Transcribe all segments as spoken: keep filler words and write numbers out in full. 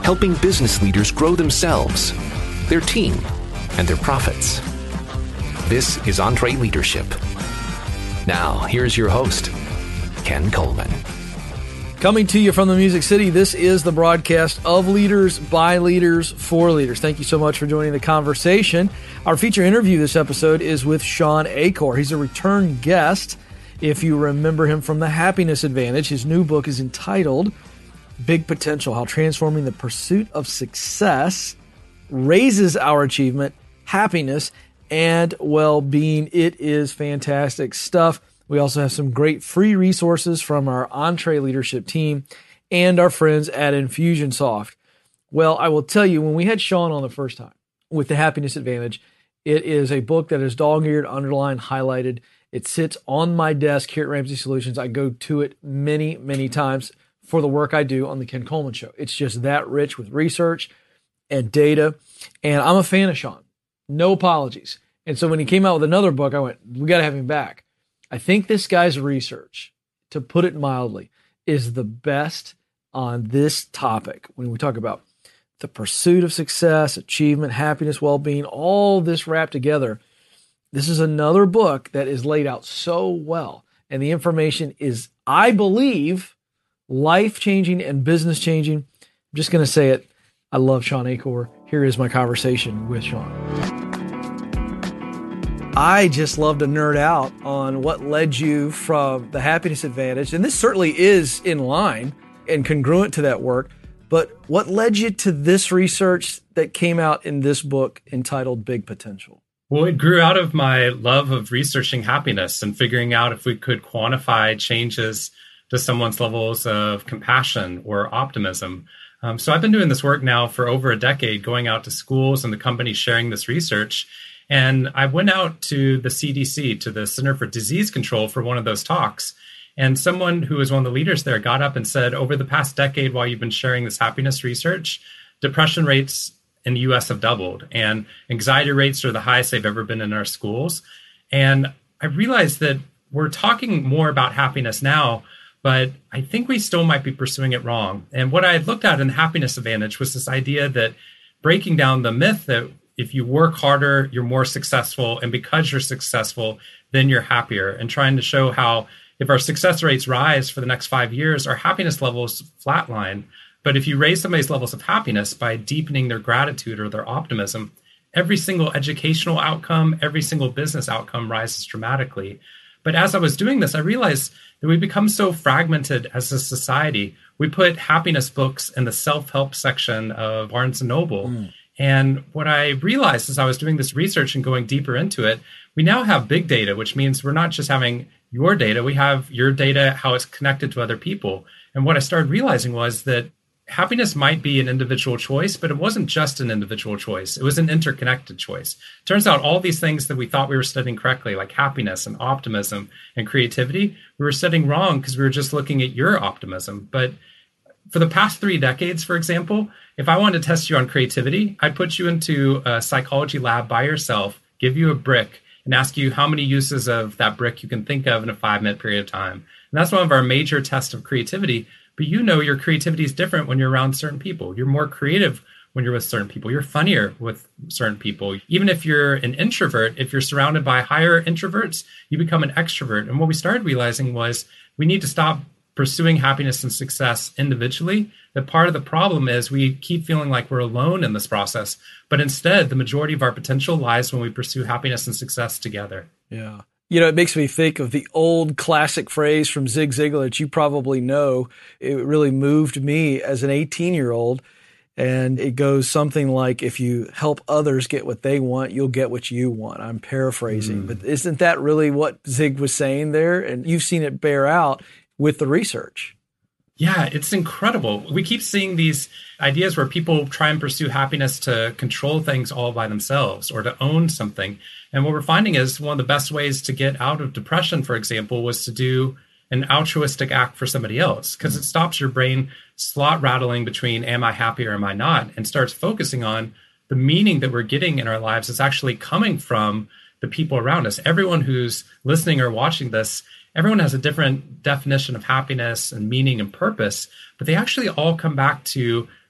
helping business leaders grow themselves, their team, and their profits. This is EntreLeadership. Now, here's your host, Ken Coleman. Coming to you from the Music City, this is the broadcast of Leaders, by Leaders, for Leaders. Thank you so much for joining the conversation. Our feature interview this episode is with Shawn Achor. He's a return guest. If you remember him from The Happiness Advantage, his new book is entitled Big Potential: How Transforming the Pursuit of Success Raises Our Achievement, Happiness, and Well-Being. It is fantastic stuff. We also have some great free resources from our EntreLeadership team and our friends at Infusionsoft. Well, I will tell you, when we had Shawn on the first time with The Happiness Advantage, it is a book that is dog-eared, underlined, highlighted. It sits on my desk here at Ramsey Solutions. I go to it many, many times for the work I do on the Ken Coleman Show. It's just that rich with research and data. And I'm a fan of Shawn. No apologies. And so when he came out with another book, I went, we got to have him back. I think this guy's research, to put it mildly, is the best on this topic when we talk about the pursuit of success, achievement, happiness, well-being, all this wrapped together. This is another book that is laid out so well. And the information is, I believe, life-changing and business-changing. I'm just going to say it. I love Shawn Achor. Here is my conversation with Shawn. I just love to nerd out on what led you from The Happiness Advantage, and this certainly is in line and congruent to that work, but what led you to this research that came out in this book entitled Big Potential? Well, it grew out of my love of researching happiness and figuring out if we could quantify changes to someone's levels of compassion or optimism. Um, so I've been doing this work now for over a decade, going out to schools and the companies sharing this research. And I went out to the C D C, to the Center for Disease Control, for one of those talks. And someone who was one of the leaders there got up and said, over the past decade, while you've been sharing this happiness research, depression rates in the U S have doubled, and anxiety rates are the highest they've ever been in our schools. And I realized that we're talking more about happiness now, but I think we still might be pursuing it wrong. And what I had looked at in the Happiness Advantage was this idea that breaking down the myth that if you work harder, you're more successful. And because you're successful, then you're happier. And trying to show how if our success rates rise for the next five years, our happiness levels flatline. But if you raise somebody's levels of happiness by deepening their gratitude or their optimism, every single educational outcome, every single business outcome rises dramatically. But as I was doing this, I realized that we become so fragmented as a society. We put happiness books in the self-help section of Barnes and Noble. Mm. And what I realized as I was doing this research and going deeper into it, we now have big data, which means we're not just having your data, we have your data, how it's connected to other people. And what I started realizing was that happiness might be an individual choice, but it wasn't just an individual choice. It was an interconnected choice. Turns out all these things that we thought we were studying correctly, like happiness and optimism and creativity, we were studying wrong because we were just looking at your optimism. But for the past three decades, for example, if I wanted to test you on creativity, I'd put you into a psychology lab by yourself, give you a brick, and ask you how many uses of that brick you can think of in a five-minute period of time. And that's one of our major tests of creativity. But you know your creativity is different when you're around certain people. You're more creative when you're with certain people. You're funnier with certain people. Even if you're an introvert, if you're surrounded by higher introverts, you become an extrovert. And what we started realizing was we need to stop pursuing happiness and success individually. That part of the problem is we keep feeling like we're alone in this process, but instead the majority of our potential lies when we pursue happiness and success together. Yeah. You know, it makes me think of the old classic phrase from Zig Ziglar that you probably know. It really moved me as an eighteen-year-old. And it goes something like, if you help others get what they want, you'll get what you want. I'm paraphrasing. Mm. But isn't that really what Zig was saying there? And you've seen it bear out with the research. Yeah, it's incredible. We keep seeing these ideas where people try and pursue happiness to control things all by themselves or to own something. And what we're finding is one of the best ways to get out of depression, for example, was to do an altruistic act for somebody else, because it stops your brain slot rattling between am I happy or am I not, and starts focusing on the meaning that we're getting in our lives is actually coming from the people around us. Everyone who's listening or watching this, everyone has a different definition of happiness and meaning and purpose, but they actually all come back to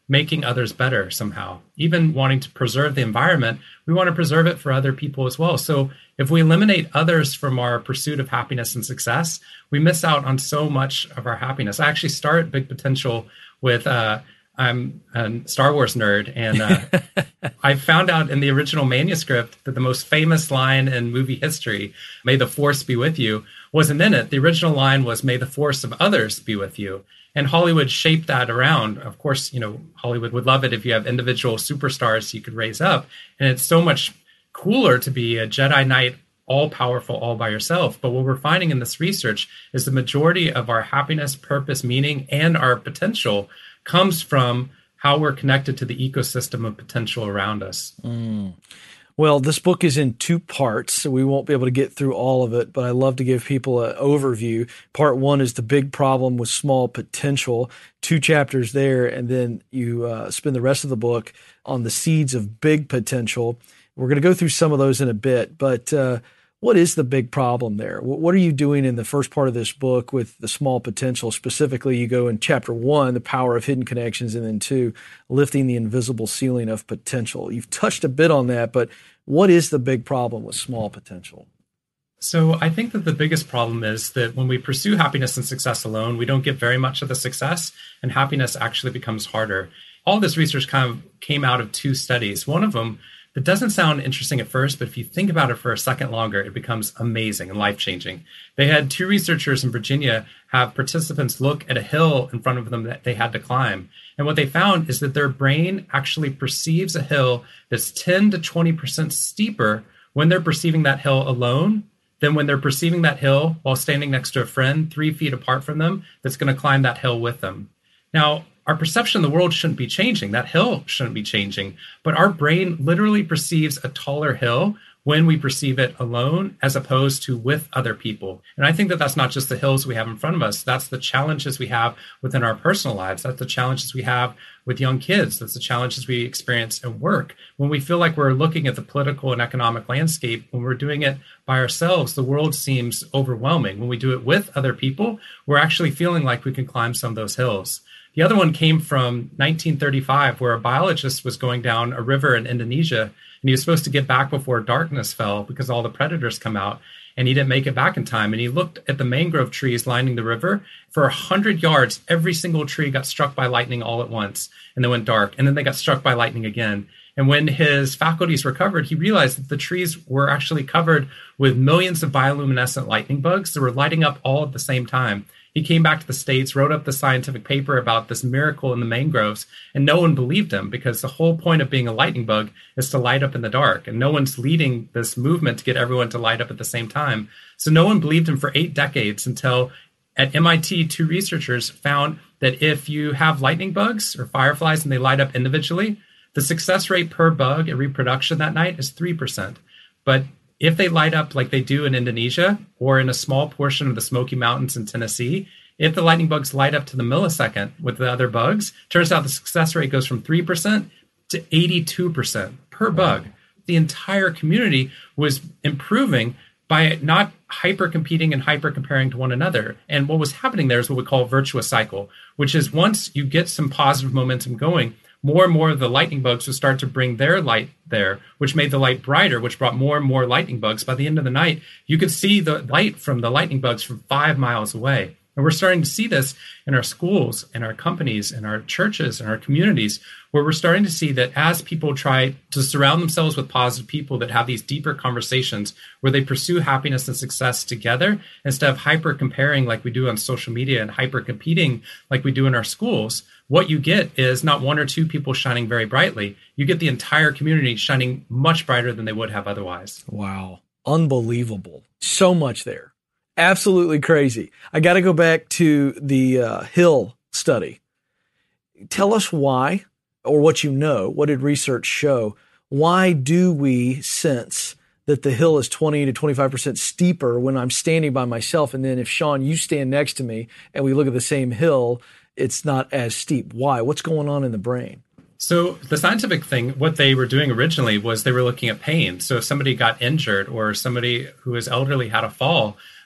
making others better somehow. Even wanting to preserve the environment, we want to preserve it for other people as well. So if we eliminate others from our pursuit of happiness and success, we miss out on so much of our happiness. I actually start Big Potential with, uh, I'm a Star Wars nerd, and uh, I found out in the original manuscript that the most famous line in movie history, "May the Force be with you," wasn't in it. The original line was, "May the force of others be with you." And Hollywood shaped that around. Of course, you know, Hollywood would love it if you have individual superstars you could raise up. And it's so much cooler to be a Jedi Knight, all powerful, all by yourself. But what we're finding in this research is the majority of our happiness, purpose, meaning, and our potential comes from how we're connected to the ecosystem of potential around us. Mm. Well, this book is in two parts, so we won't be able to get through all of it, but I love to give people an overview. Part one is the big problem with small potential, two chapters there, and then you uh, spend the rest of the book on the seeds of big potential. We're going to go through some of those in a bit, but uh, what is the big problem there? What are you doing in the first part of this book with the small potential? Specifically, you go in chapter one, the power of hidden connections, and then two, lifting the invisible ceiling of potential. You've touched a bit on that, but what is the big problem with small potential? So I think that the biggest problem is that when we pursue happiness and success alone, we don't get very much of the success, and happiness actually becomes harder. All this research kind of came out of two studies. One of them, it doesn't sound interesting at first, but if you think about it for a second longer, it becomes amazing and life-changing. They had two researchers in Virginia have participants look at a hill in front of them that they had to climb. And what they found is that their brain actually perceives a hill that's ten to twenty percent steeper when they're perceiving that hill alone than when they're perceiving that hill while standing next to a friend three feet apart from them that's going to climb that hill with them. Now, our perception of the world shouldn't be changing. That hill shouldn't be changing. But our brain literally perceives a taller hill when we perceive it alone as opposed to with other people. And I think that that's not just the hills we have in front of us. That's the challenges we have within our personal lives. That's the challenges we have with young kids. That's the challenges we experience at work. When we feel like we're looking at the political and economic landscape, when we're doing it by ourselves, the world seems overwhelming. When we do it with other people, we're actually feeling like we can climb some of those hills. The other one came from nineteen thirty-five, where a biologist was going down a river in Indonesia, and he was supposed to get back before darkness fell because all the predators come out, and he didn't make it back in time. And he looked at the mangrove trees lining the river. For one hundred yards, every single tree got struck by lightning all at once, and then went dark, and then they got struck by lightning again. And when his faculties recovered, he realized that the trees were actually covered with millions of bioluminescent lightning bugs that were lighting up all at the same time. He came back to the States, wrote up the scientific paper about this miracle in the mangroves, and no one believed him because the whole point of being a lightning bug is to light up in the dark, and no one's leading this movement to get everyone to light up at the same time. So no one believed him for eight decades until at M I T, two researchers found that if you have lightning bugs or fireflies and they light up individually, the success rate per bug at reproduction that night is three percent. But if they light up like they do in Indonesia or in a small portion of the Smoky Mountains in Tennessee, if the lightning bugs light up to the millisecond with the other bugs, turns out the success rate goes from three percent to eighty-two percent per bug. The entire community was improving by not hyper-competing and hyper-comparing to one another. And what was happening there is what we call a virtuous cycle, which is once you get some positive momentum going, more and more of the lightning bugs would start to bring their light there, which made the light brighter, which brought more and more lightning bugs. By the end of the night, you could see the light from the lightning bugs from five miles away. And we're starting to see this in our schools, in our companies, in our churches, in our communities, where we're starting to see that as people try to surround themselves with positive people that have these deeper conversations where they pursue happiness and success together, instead of hyper comparing like we do on social media and hyper competing like we do in our schools, what you get is not one or two people shining very brightly. You get the entire community shining much brighter than they would have otherwise. Wow. Unbelievable. So much there. Absolutely crazy. I got to go back to the uh, Hill study. Tell us why, or what you know. What did research show? Why do we sense that the hill is twenty to twenty-five percent steeper when I'm standing by myself? And then if, Sean, you stand next to me and we look at the same hill, it's not as steep. Why? What's going on in the brain? So the scientific thing, what they were doing originally was they were looking at pain. So if somebody got injured or somebody who is elderly had a fall,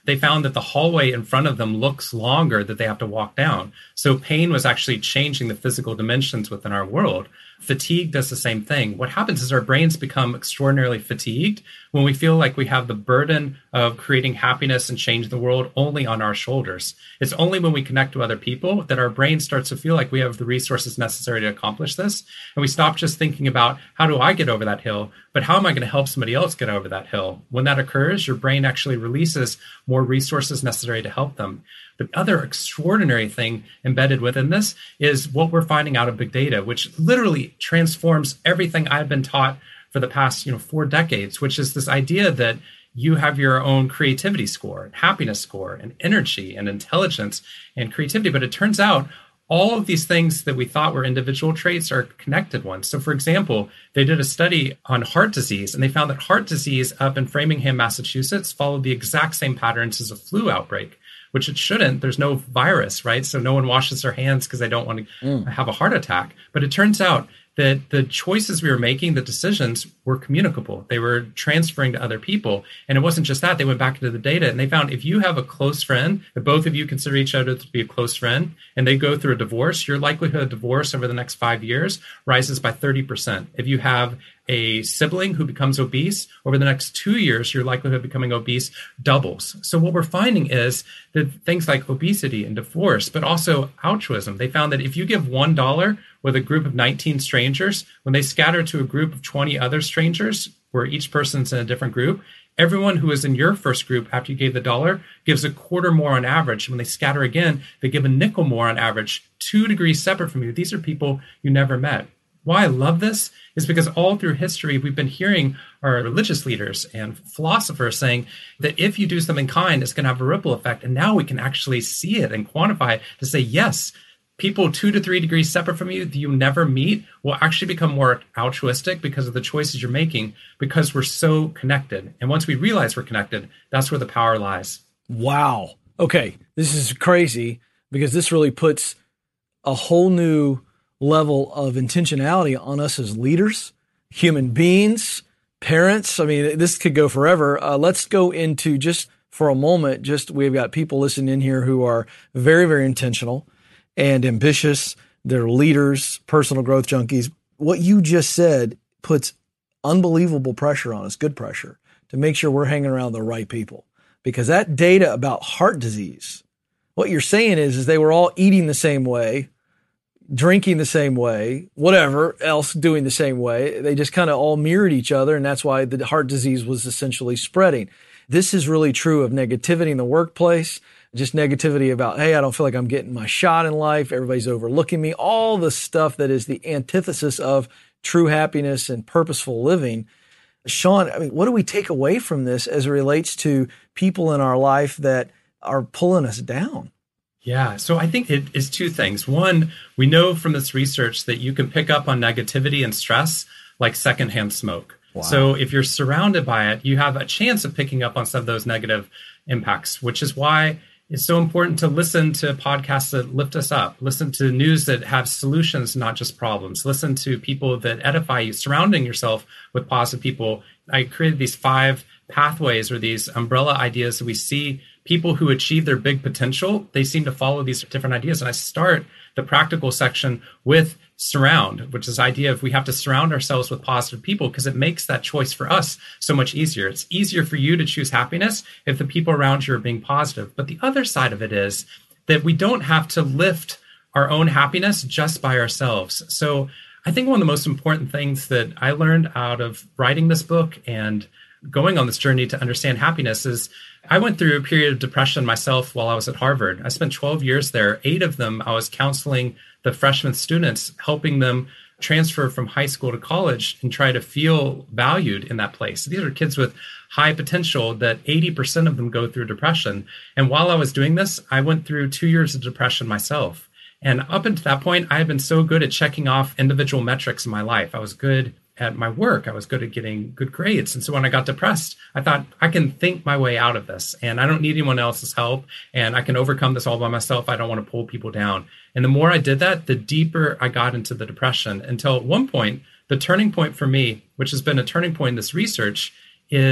they found that the hallway in front of them looks longer that they have to walk down. So pain was actually changing the physical dimensions within our world. Fatigue does the same thing. What happens is our brains become extraordinarily fatigued when we feel like we have the burden of creating happiness and change the world only on our shoulders. It's only when we connect to other people that our brain starts to feel like we have the resources necessary to accomplish this. And we stop just thinking about, how do I get over that hill? But how am I going to help somebody else get over that hill? When that occurs, your brain actually releases more resources necessary to help them. The other extraordinary thing embedded within this is what we're finding out of big data, which literally transforms everything I've been taught for the past, you know, four decades, which is this idea that you have your own creativity score, happiness score, and energy and intelligence and creativity. But it turns out all of these things that we thought were individual traits are connected ones. So, for example, they did a study on heart disease, and they found that heart disease up in Framingham, Massachusetts, followed the exact same patterns as a flu outbreak, which it shouldn't. There's no virus, right? So no one washes their hands because they don't want to mm. have a heart attack. But it turns out that the choices we were making, the decisions, were communicable. They were transferring to other people. And it wasn't just that. They went back into the data and they found if you have a close friend, if both of you consider each other to be a close friend, and they go through a divorce, your likelihood of divorce over the next five years rises by thirty percent. If you have a sibling who becomes obese, over the next two years, your likelihood of becoming obese doubles. So what we're finding is that things like obesity and divorce, but also altruism, they found that if you give one dollar with a group of nineteen strangers, when they scatter to a group of twenty other strangers, where each person's in a different group, everyone who is in your first group after you gave the dollar gives a quarter more on average. When they scatter again, they give a nickel more on average, two degrees separate from you. These are people you never met. Why I love this is because all through history, we've been hearing our religious leaders and philosophers saying that if you do something kind, it's going to have a ripple effect. And now we can actually see it and quantify it to say, yes, people two to three degrees separate from you that you never meet will actually become more altruistic because of the choices you're making, because we're so connected. And once we realize we're connected, that's where the power lies. Wow. Okay. This is crazy because this really puts a whole new level of intentionality on us as leaders, human beings, parents. I mean, this could go forever. Uh, let's go into just for a moment, just we've got people listening in here who are very, very intentional and ambitious. They're leaders, personal growth junkies. What you just said puts unbelievable pressure on us, good pressure, to make sure we're hanging around the right people. Because that data about heart disease, what you're saying is, is they were all eating the same way, drinking the same way, whatever else doing the same way. They just kind of all mirrored each other. And that's why the heart disease was essentially spreading. This is really true of negativity in the workplace, just negativity about, hey, I don't feel like I'm getting my shot in life. Everybody's overlooking me. All the stuff that is the antithesis of true happiness and purposeful living. Sean, I mean, what do we take away from this as it relates to people in our life that are pulling us down? Yeah, so I think it is two things. One, we know from this research that you can pick up on negativity and stress like secondhand smoke. Wow. So if you're surrounded by it, you have a chance of picking up on some of those negative impacts, which is why it's so important to listen to podcasts that lift us up, listen to news that have solutions, not just problems, listen to people that edify you, surrounding yourself with positive people. I created these five pathways or these umbrella ideas that we see people who achieve their big potential, they seem to follow these different ideas. And I start the practical section with surround, which is the idea of we have to surround ourselves with positive people because it makes that choice for us so much easier. It's easier for you to choose happiness if the people around you are being positive. But the other side of it is that we don't have to lift our own happiness just by ourselves. So I think one of the most important things that I learned out of writing this book and going on this journey to understand happiness is I went through a period of depression myself while I was at Harvard. I spent twelve years there. Eight of them, I was counseling the freshman students, helping them transfer from high school to college and try to feel valued in that place. These are kids with high potential that eighty percent of them go through depression. And while I was doing this, I went through two years of depression myself. And up until that point, I had been so good at checking off individual metrics in my life. I was good at my work. I was good at getting good grades. And so when I got depressed, I thought I can think my way out of this and I don't need anyone else's help and I can overcome this all by myself. I don't want to pull people down. And the more I did that, the deeper I got into the depression until at one point, the turning point for me, which has been a turning point in this research, is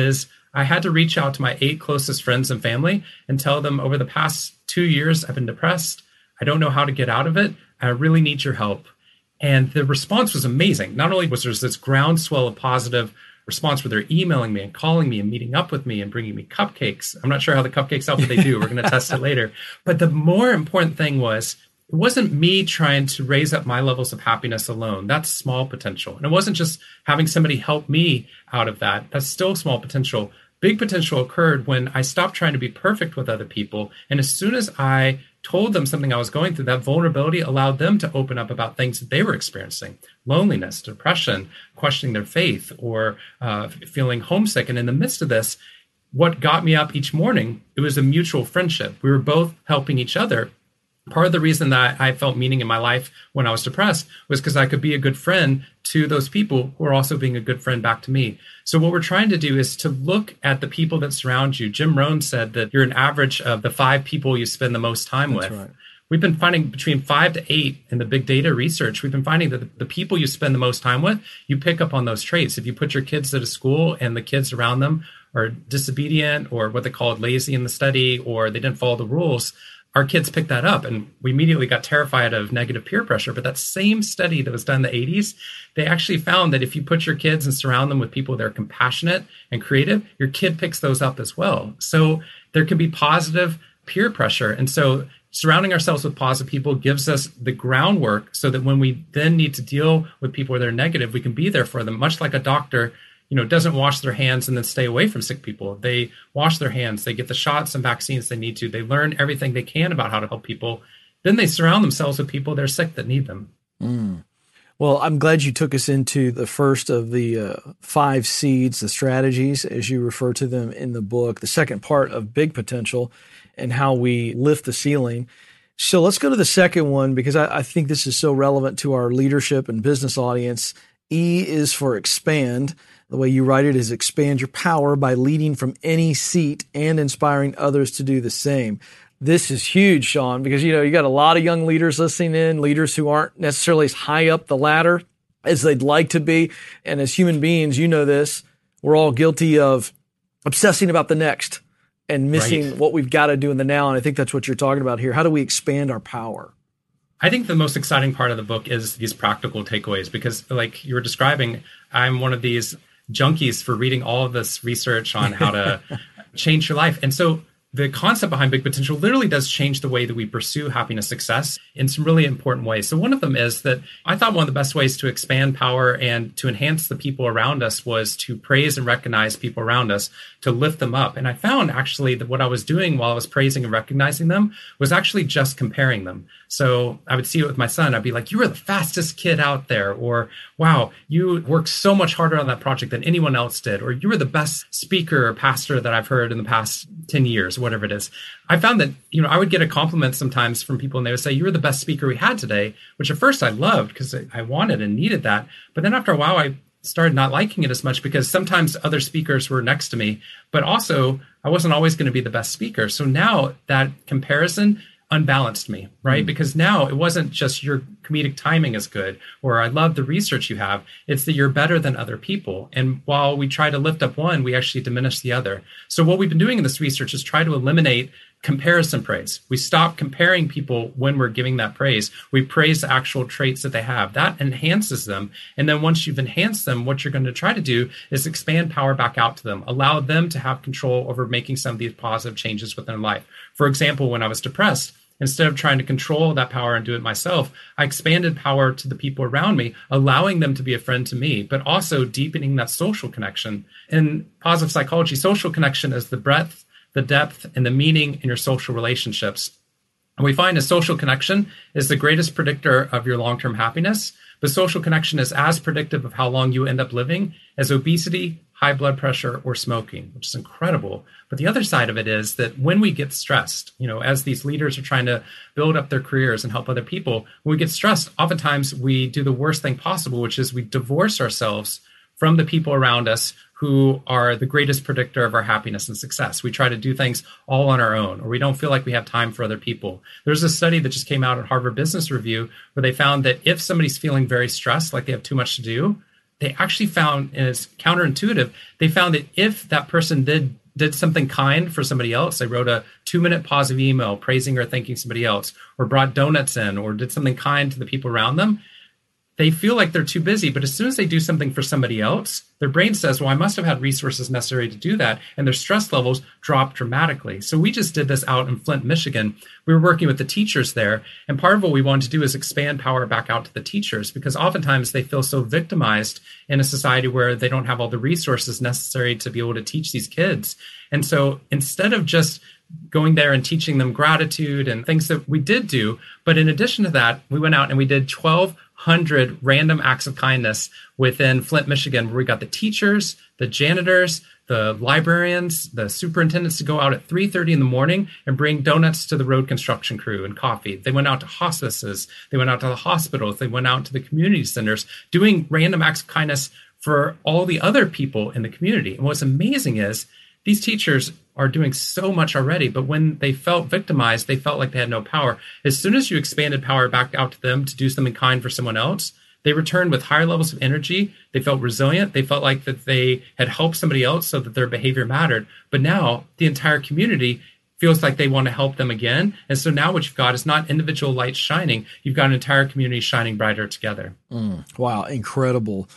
I had to reach out to my eight closest friends and family and tell them over the past two years, I've been depressed. I don't know how to get out of it. I really need your help. And the response was amazing. Not only was there this groundswell of positive response where they're emailing me and calling me and meeting up with me and bringing me cupcakes. I'm not sure how the cupcakes help, but they do. We're going to test it later. But the more important thing was, it wasn't me trying to raise up my levels of happiness alone. That's small potential. And it wasn't just having somebody help me out of that. That's still small potential. Big potential occurred when I stopped trying to be perfect with other people. And as soon as I told them something I was going through, that vulnerability allowed them to open up about things that they were experiencing: loneliness, depression, questioning their faith, or uh, feeling homesick. And in the midst of this, what got me up each morning, it was a mutual friendship. We were both helping each other. Part of the reason that I felt meaning in my life when I was depressed was because I could be a good friend to those people who are also being a good friend back to me. So what we're trying to do is to look at the people that surround you. Jim Rohn said that you're an average of the five people you spend the most time That's with. Right. We've been finding between five to eight in the big data research, we've been finding that the people you spend the most time with, you pick up on those traits. If you put your kids at a school and the kids around them are disobedient or what they called lazy in the study, or they didn't follow the rules, our kids picked that up, and we immediately got terrified of negative peer pressure. But that same study that was done in the eighties, they actually found that if you put your kids and surround them with people that are compassionate and creative, your kid picks those up as well. So there can be positive peer pressure. And so surrounding ourselves with positive people gives us the groundwork so that when we then need to deal with people that are negative, we can be there for them, much like a doctor you know, doesn't wash their hands and then stay away from sick people. They wash their hands, they get the shots and vaccines they need to, they learn everything they can about how to help people. Then they surround themselves with people that are sick that need them. Mm. Well, I'm glad you took us into the first of the uh, five seeds, the strategies, as you refer to them in the book, the second part of Big Potential and how we lift the ceiling. So let's go to the second one, because I, I think this is so relevant to our leadership and business audience. E is for expand. The way you write it is expand your power by leading from any seat and inspiring others to do the same. This is huge, Sean, because, you know, you got a lot of young leaders listening in, leaders who aren't necessarily as high up the ladder as they'd like to be. And as human beings, you know this, we're all guilty of obsessing about the next and missing right. what we've got to do in the now. And I think that's what you're talking about here. How do we expand our power? I think the most exciting part of the book is these practical takeaways, because like you were describing, I'm one of these junkies for reading all of this research on how to change your life. And so the concept behind Big Potential literally does change the way that we pursue happiness, success in some really important ways. So one of them is that I thought one of the best ways to expand power and to enhance the people around us was to praise and recognize people around us, to lift them up. And I found actually that what I was doing while I was praising and recognizing them was actually just comparing them. So I would see it with my son. I'd be like, you were the fastest kid out there, or wow, you worked so much harder on that project than anyone else did, or you were the best speaker or pastor that I've heard in the past ten years, whatever it is. I found that, you know, I would get a compliment sometimes from people and they would say, you were the best speaker we had today, which at first I loved because I wanted and needed that. But then after a while, I started not liking it as much because sometimes other speakers were next to me, but also I wasn't always going to be the best speaker. So now that comparison unbalanced me, right? Mm. Because now it wasn't just your comedic timing is good, or I love the research you have. It's that you're better than other people. And while we try to lift up one, we actually diminish the other. So what we've been doing in this research is try to eliminate comparison praise. We stop comparing people when we're giving that praise. We praise the actual traits that they have. That enhances them. And then once you've enhanced them, what you're going to try to do is expand power back out to them, allow them to have control over making some of these positive changes within their life. For example, when I was depressed, instead of trying to control that power and do it myself, I expanded power to the people around me, allowing them to be a friend to me, but also deepening that social connection. In positive psychology, social connection is the breadth, the depth, and the meaning in your social relationships. And we find a social connection is the greatest predictor of your long-term happiness, but social connection is as predictive of how long you end up living as obesity, high blood pressure, or smoking, which is incredible. But the other side of it is that when we get stressed, you know, as these leaders are trying to build up their careers and help other people, when we get stressed, oftentimes we do the worst thing possible, which is we divorce ourselves from the people around us who are the greatest predictor of our happiness and success. We try to do things all on our own, or we don't feel like we have time for other people. There's a study that just came out at Harvard Business Review where they found that if somebody's feeling very stressed, like they have too much to do, they actually found, and it's counterintuitive, they found that if that person did did something kind for somebody else, they wrote a two-minute positive email praising or thanking somebody else, or brought donuts in, or did something kind to the people around them, they feel like they're too busy. But as soon as they do something for somebody else, their brain says, well, I must have had resources necessary to do that. And their stress levels drop dramatically. So we just did this out in Flint, Michigan. We were working with the teachers there. And part of what we wanted to do is expand power back out to the teachers, because oftentimes they feel so victimized in a society where they don't have all the resources necessary to be able to teach these kids. And so instead of just going there and teaching them gratitude and things that we did do, but in addition to that, we went out and we did twelve hundred random acts of kindness within Flint, Michigan, where we got the teachers, the janitors, the librarians, the superintendents to go out at three thirty in the morning and bring donuts to the road construction crew and coffee. They went out to hospices. They went out to the hospitals. They went out to the community centers doing random acts of kindness for all the other people in the community. And what's amazing is these teachers are doing so much already, but when they felt victimized, they felt like they had no power. As soon as you expanded power back out to them to do something kind for someone else, they returned with higher levels of energy. They felt resilient. They felt like that they had helped somebody else so that their behavior mattered. But now the entire community feels like they want to help them again. And so now what you've got is not individual lights shining. You've got an entire community shining brighter together. Mm, wow, incredible.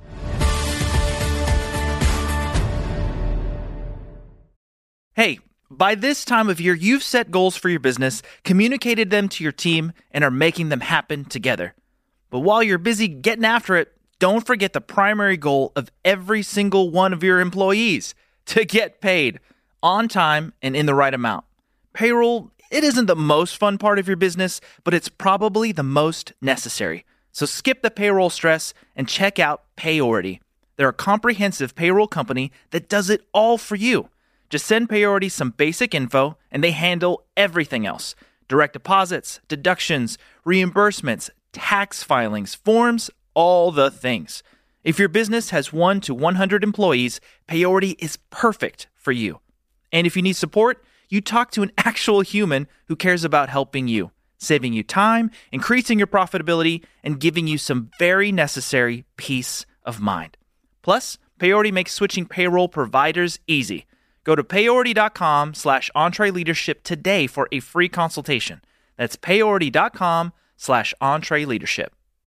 Hey, by this time of year, you've set goals for your business, communicated them to your team, and are making them happen together. But while you're busy getting after it, don't forget the primary goal of every single one of your employees: to get paid on time and in the right amount. Payroll, it isn't the most fun part of your business, but it's probably the most necessary. So skip the payroll stress and check out Payority. They're a comprehensive payroll company that does it all for you. Just send Payority some basic info, and they handle everything else. Direct deposits, deductions, reimbursements, tax filings, forms, all the things. If your business has one to one hundred employees, Payority is perfect for you. And if you need support, you talk to an actual human who cares about helping you, saving you time, increasing your profitability, and giving you some very necessary peace of mind. Plus, Payority makes switching payroll providers easy. Go to payority.com slash EntreLeadership today for a free consultation. That's payority.com slash EntreLeadership.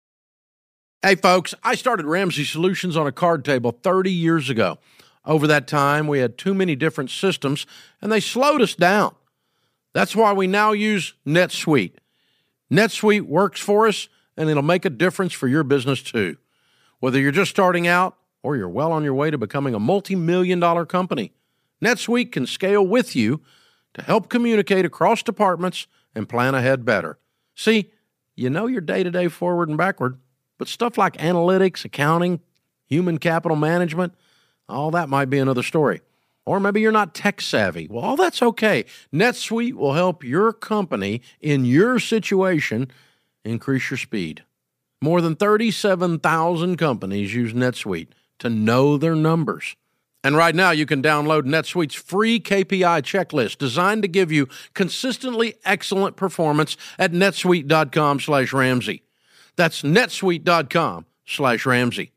Hey, folks, I started Ramsey Solutions on a card table thirty years ago. Over that time, we had too many different systems, and they slowed us down. That's why we now use NetSuite. NetSuite works for us, and it'll make a difference for your business, too. Whether you're just starting out or you're well on your way to becoming a multi-million dollar company, NetSuite can scale with you to help communicate across departments and plan ahead better. See, you know your day-to-day forward and backward, but stuff like analytics, accounting, human capital management, all that might be another story. Or maybe you're not tech savvy. Well, all that's okay. NetSuite will help your company in your situation increase your speed. More than thirty-seven thousand companies use NetSuite to know their numbers. And right now, you can download NetSuite's free K P I checklist designed to give you consistently excellent performance at netsuite.com slash Ramsey. That's netsuite.com slash Ramsey.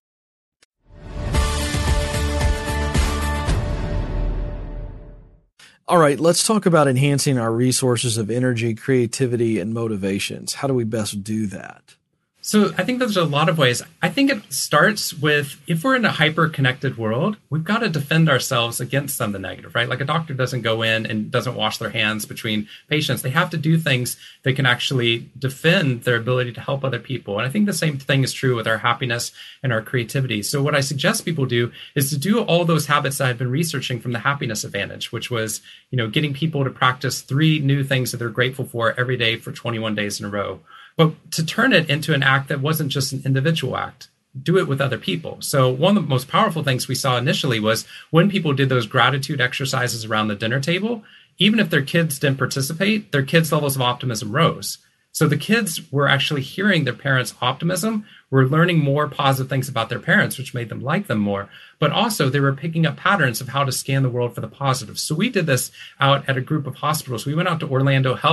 All right, let's talk about enhancing our resources of energy, creativity, and motivations. How do we best do that? So I think there's a lot of ways. I think it starts with, if we're in a hyper-connected world, we've got to defend ourselves against some of the negative, right? Like a doctor doesn't go in and doesn't wash their hands between patients. They have to do things that can actually defend their ability to help other people. And I think the same thing is true with our happiness and our creativity. So what I suggest people do is to do all those habits that I've been researching from the Happiness Advantage, which was, you know, getting people to practice three new things that they're grateful for every day for twenty-one days in a row. But to turn it into an act that wasn't just an individual act, do it with other people. So one of the most powerful things we saw initially was when people did those gratitude exercises around the dinner table, even if their kids didn't participate, their kids' levels of optimism rose. So the kids were actually hearing their parents' optimism, were learning more positive things about their parents, which made them like them more. But also they were picking up patterns of how to scan the world for the positive. So we did this out at a group of hospitals. We went out to Orlando Health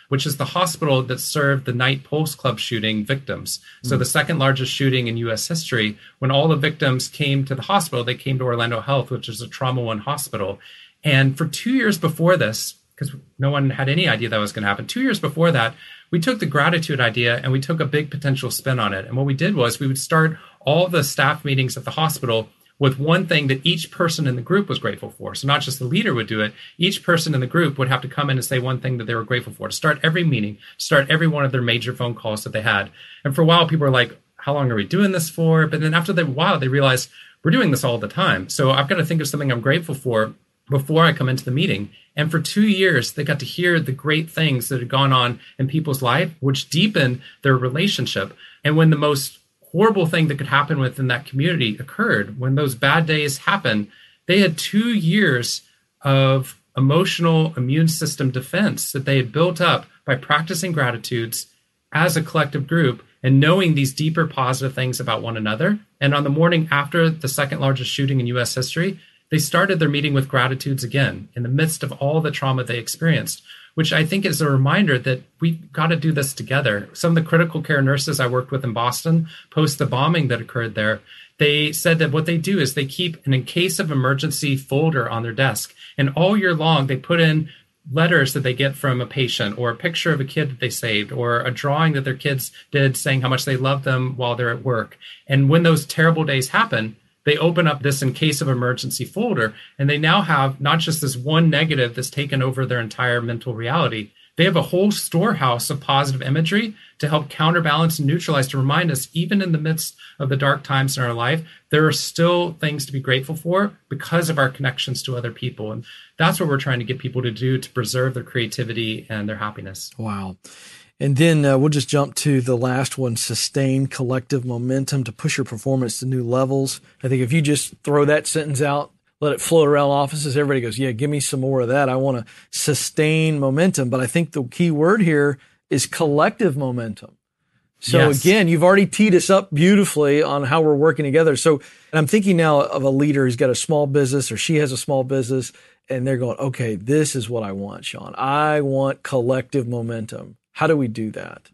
which is the hospital that served the Night Pulse Club shooting victims. Mm. So the second largest shooting in U S history. When all the victims came to the hospital, they came to Orlando Health, which is a trauma one hospital. And for two years before this, because no one had any idea that was going to happen, two years before that, we took the gratitude idea and we took a big potential spin on it. And what we did was we would start all the staff meetings at the hospital with one thing that each person in the group was grateful for. So not just the leader would do it. Each person in the group would have to come in and say one thing that they were grateful for to start every meeting, start every one of their major phone calls that they had. And for a while, people were like, how long are we doing this for? But then after a while, they realized we're doing this all the time. So I've got to think of something I'm grateful for before I come into the meeting. And for two years, they got to hear the great things that had gone on in people's life, which deepened their relationship. And when the most horrible thing that could happen within that community occurred, when those bad days happened, they had two years of emotional immune system defense that they had built up by practicing gratitudes as a collective group and knowing these deeper positive things about one another. And on the morning after the second largest shooting in U S history, they started their meeting with gratitudes again in the midst of all the trauma they experienced, which I think is a reminder that we've got to do this together. Some of the critical care nurses I worked with in Boston, post the bombing that occurred there, they said that what they do is they keep an in case of emergency folder on their desk. And all year long, they put in letters that they get from a patient or a picture of a kid that they saved or a drawing that their kids did saying how much they love them while they're at work. And when those terrible days happen, they open up this in case of emergency folder, and they now have not just this one negative that's taken over their entire mental reality. They have a whole storehouse of positive imagery to help counterbalance and neutralize, to remind us, even in the midst of the dark times in our life, there are still things to be grateful for because of our connections to other people. And that's what we're trying to get people to do to preserve their creativity and their happiness. Wow. And then uh, we'll just jump to the last one, sustain collective momentum to push your performance to new levels. I think if you just throw that sentence out, let it float around offices, everybody goes, yeah, give me some more of that. I want to sustain momentum. But I think the key word here is collective momentum. So yes. Again, you've already teed us up beautifully on how we're working together. So, and I'm thinking now of a leader who's got a small business or she has a small business and they're going, okay, this is what I want, Sean. I want collective momentum. How do we do that?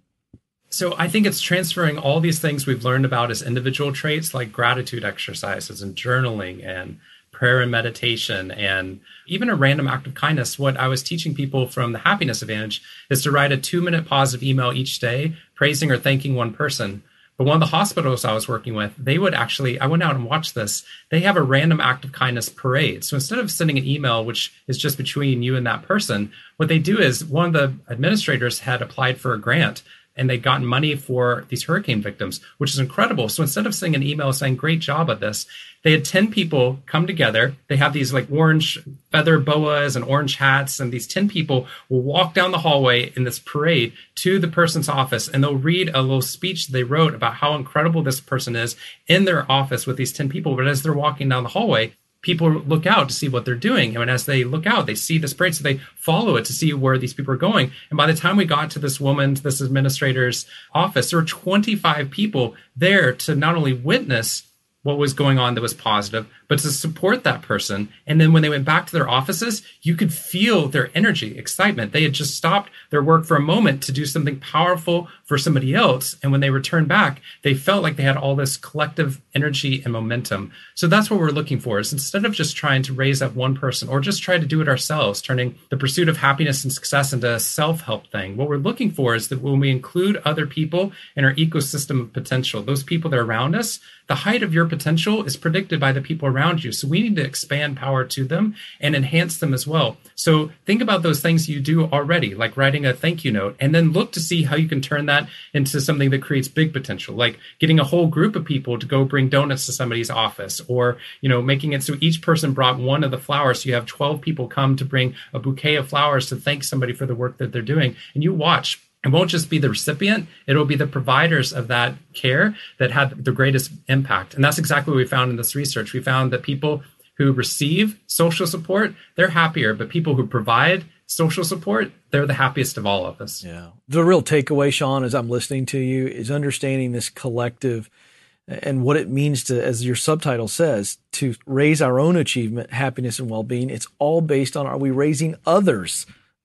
So I think it's transferring all these things we've learned about as individual traits, like gratitude exercises and journaling and prayer and meditation and even a random act of kindness. What I was teaching people from the Happiness Advantage is to write a two-minute positive email each day, praising or thanking one person. But one of the hospitals I was working with, they would actually, I went out and watched this, they have a random act of kindness parade. So instead of sending an email, which is just between you and that person, what they do is one of the administrators had applied for a grant and they'd gotten money for these hurricane victims, which is incredible. So instead of sending an email saying, great job at this, they had ten people come together. They have these like orange feather boas and orange hats. And these ten people will walk down the hallway in this parade to the person's office. And they'll read a little speech they wrote about how incredible this person is in their office with these ten people. But as they're walking down the hallway, people look out to see what they're doing. And as they look out, they see this parade. So they follow it to see where these people are going. And by the time we got to this woman's, this administrator's office, there were twenty-five people there to not only witness what was going on that was positive, but to support that person. And then when they went back to their offices, you could feel their energy, excitement. They had just stopped their work for a moment to do something powerful for somebody else. And when they returned back, they felt like they had all this collective energy and momentum. So that's what we're looking for, is instead of just trying to raise up one person or just try to do it ourselves, turning the pursuit of happiness and success into a self-help thing, what we're looking for is that when we include other people in our ecosystem of potential, those people that are around us, the height of your potential is predicted by the people around you. So we need to expand power to them and enhance them as well. So think about those things you do already, like writing a thank you note, and then look to see how you can turn that into something that creates big potential, like getting a whole group of people to go bring donuts to somebody's office, or, you know, making it so each person brought one of the flowers. So you have twelve people come to bring a bouquet of flowers to thank somebody for the work that they're doing. And you watch. It won't just be the recipient, it'll be the providers of that care that had the greatest impact. And that's exactly what we found in this research. We found that people who receive social support, they're happier, but people who provide social support, they're the happiest of all of us. Yeah. The real takeaway, Sean, as I'm listening to you, is understanding this collective and what it means to, as your subtitle says, to raise our own achievement, happiness, and well-being. It's all based on, are we raising others'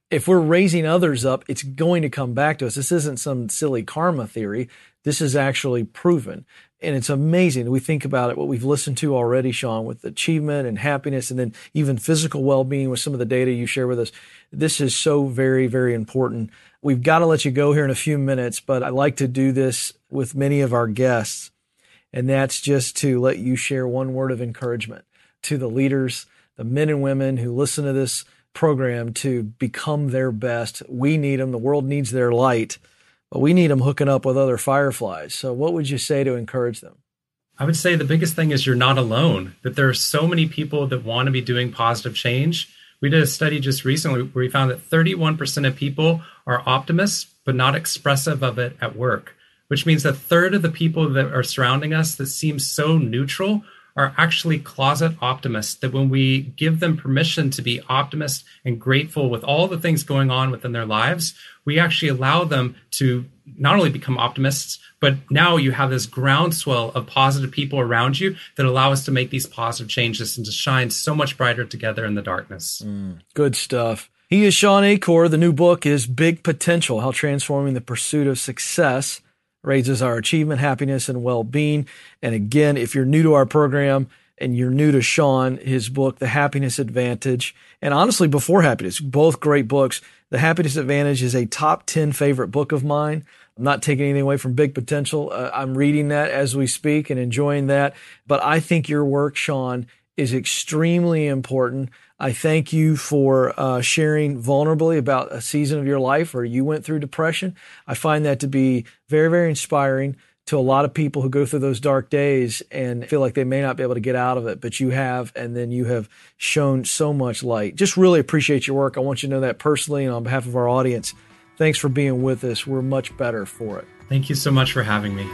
if we're raising others up, it's going to come back to us. This isn't some silly karma theory. This is actually proven. And it's amazing. We think about it, what we've listened to already, Sean, with achievement and happiness, and then even physical well-being with some of the data you share with us. This is so very, very important. We've got to let you go here in a few minutes, but I like to do this with many of our guests. And that's just to let you share one word of encouragement to the leaders, the men and women who listen to this program to become their best. We need them. The world needs their light, but we need them hooking up with other fireflies. So what would you say to encourage them? I would say the biggest thing is you're not alone, that there are so many people that want to be doing positive change. We did a study just recently where we found that thirty-one percent of people are optimists, but not expressive of it at work, which means a third of the people that are surrounding us that seem so neutral are actually closet optimists, that when we give them permission to be optimists and grateful with all the things going on within their lives, we actually allow them to not only become optimists, but now you have this groundswell of positive people around you that allow us to make these positive changes and to shine so much brighter together in the darkness. Mm, good stuff. He is Shawn Achor. The new book is Big Potential, How Transforming the Pursuit of Success Raises Our Achievement, Happiness, and Well-Being. And again, if you're new to our program and you're new to Shawn, his book, The Happiness Advantage, and honestly, Before Happiness, both great books. The Happiness Advantage is a top ten favorite book of mine. I'm not taking anything away from Big Potential. Uh, I'm reading that as we speak and enjoying that. But I think your work, Shawn, is extremely important. I thank you for uh, sharing vulnerably about a season of your life where you went through depression. I find that to be very, very inspiring to a lot of people who go through those dark days and feel like they may not be able to get out of it, but you have, and then you have shown so much light. Just really appreciate your work. I want you to know that personally and on behalf of our audience. Thanks for being with us. We're much better for it. Thank you so much for having me.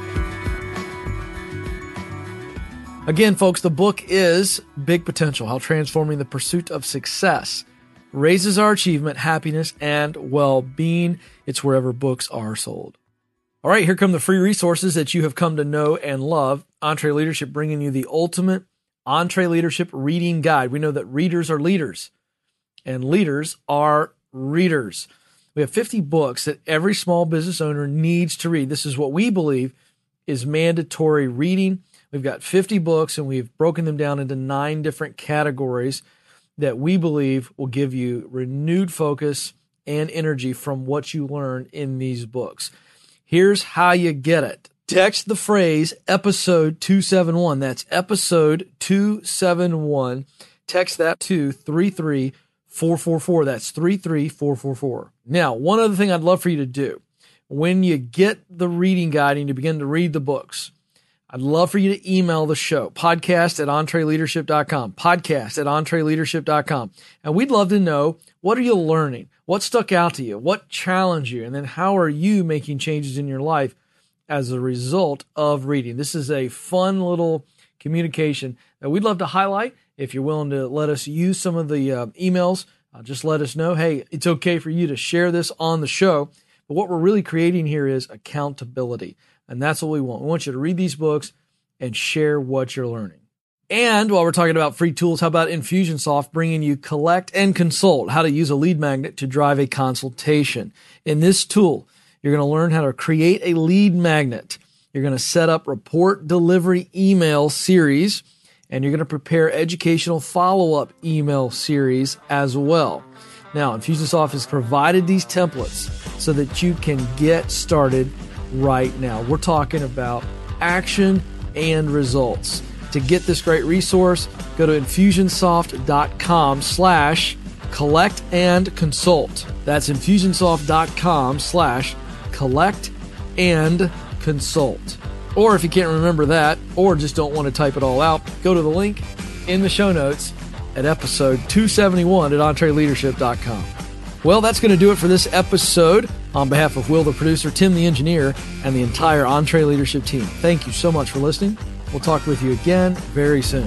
Again, folks, the book is Big Potential, How Transforming the Pursuit of Success Raises Our Achievement, Happiness, and Well-Being. It's wherever books are sold. All right, here come the free resources that you have come to know and love. EntreLeadership bringing you the ultimate EntreLeadership reading guide. We know that readers are leaders, and leaders are readers. We have fifty books that every small business owner needs to read. This is what we believe is mandatory reading. We've got fifty books, and we've broken them down into nine different categories that we believe will give you renewed focus and energy from what you learn in these books. Here's how you get it. Text the phrase episode two seventy-one. That's episode two seventy-one. Text that to three three four four four. That's three three four four four. Now, one other thing I'd love for you to do. When you get the reading guide and you begin to read the books, I'd love for you to email the show, podcast at entreleadership dot com, podcast at entreleadership dot com. And we'd love to know, what are you learning? What stuck out to you? What challenged you? And then how are you making changes in your life as a result of reading? This is a fun little communication that we'd love to highlight. If you're willing to let us use some of the uh, emails, uh, just let us know, hey, it's okay for you to share this on the show. But what we're really creating here is accountability. And that's what we want. We want you to read these books and share what you're learning. And while we're talking about free tools, how about Infusionsoft bringing you Collect and Consult, how to use a lead magnet to drive a consultation. In this tool, you're going to learn how to create a lead magnet. You're going to set up report delivery email series, and you're going to prepare educational follow-up email series as well. Now, Infusionsoft has provided these templates so that you can get started right now. We're talking about action and results. To get this great resource, go to infusionsoft.com slash collect and consult. That's infusionsoft.com slash collect and consult. Or if you can't remember that, or just don't want to type it all out, go to the link in the show notes at episode two seventy-one at entreleadership dot com. Well, that's going to do it for this episode. On behalf of Will, the producer, Tim, the engineer, and the entire EntreLeadership team, thank you so much for listening. We'll talk with you again very soon.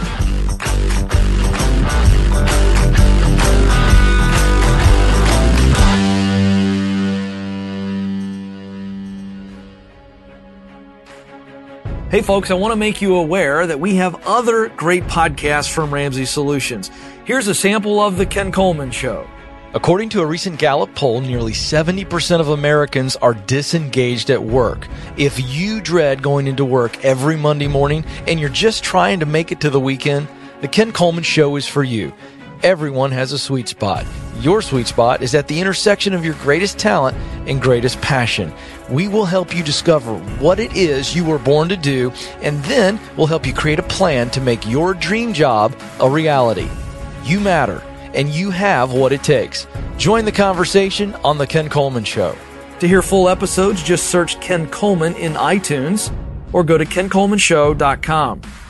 Hey folks, I want to make you aware that we have other great podcasts from Ramsey Solutions. Here's a sample of The Ken Coleman Show. According to a recent Gallup poll, nearly seventy percent of Americans are disengaged at work. If you dread going into work every Monday morning and you're just trying to make it to the weekend, the Ken Coleman Show is for you. Everyone has a sweet spot. Your sweet spot is at the intersection of your greatest talent and greatest passion. We will help you discover what it is you were born to do, and then we'll help you create a plan to make your dream job a reality. You matter, and you have what it takes. Join the conversation on The Ken Coleman Show. To hear full episodes, just search Ken Coleman in iTunes or go to ken coleman show dot com.